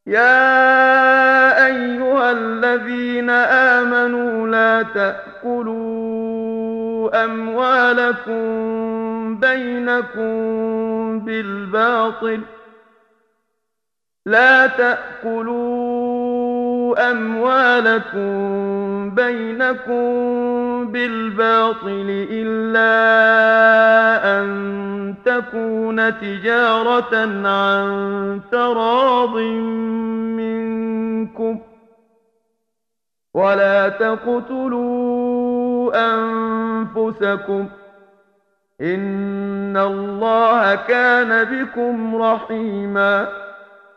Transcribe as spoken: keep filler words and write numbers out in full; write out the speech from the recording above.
يا أيها الذين آمنوا لا تأكلوا أموالكم بينكم بالباطل لا تأكلوا أموالكم بينكم بالباطل إلا أن تكون تجارة عن تراض منكم ولا تقتلوا أنفسكم إن الله كان بكم رحيما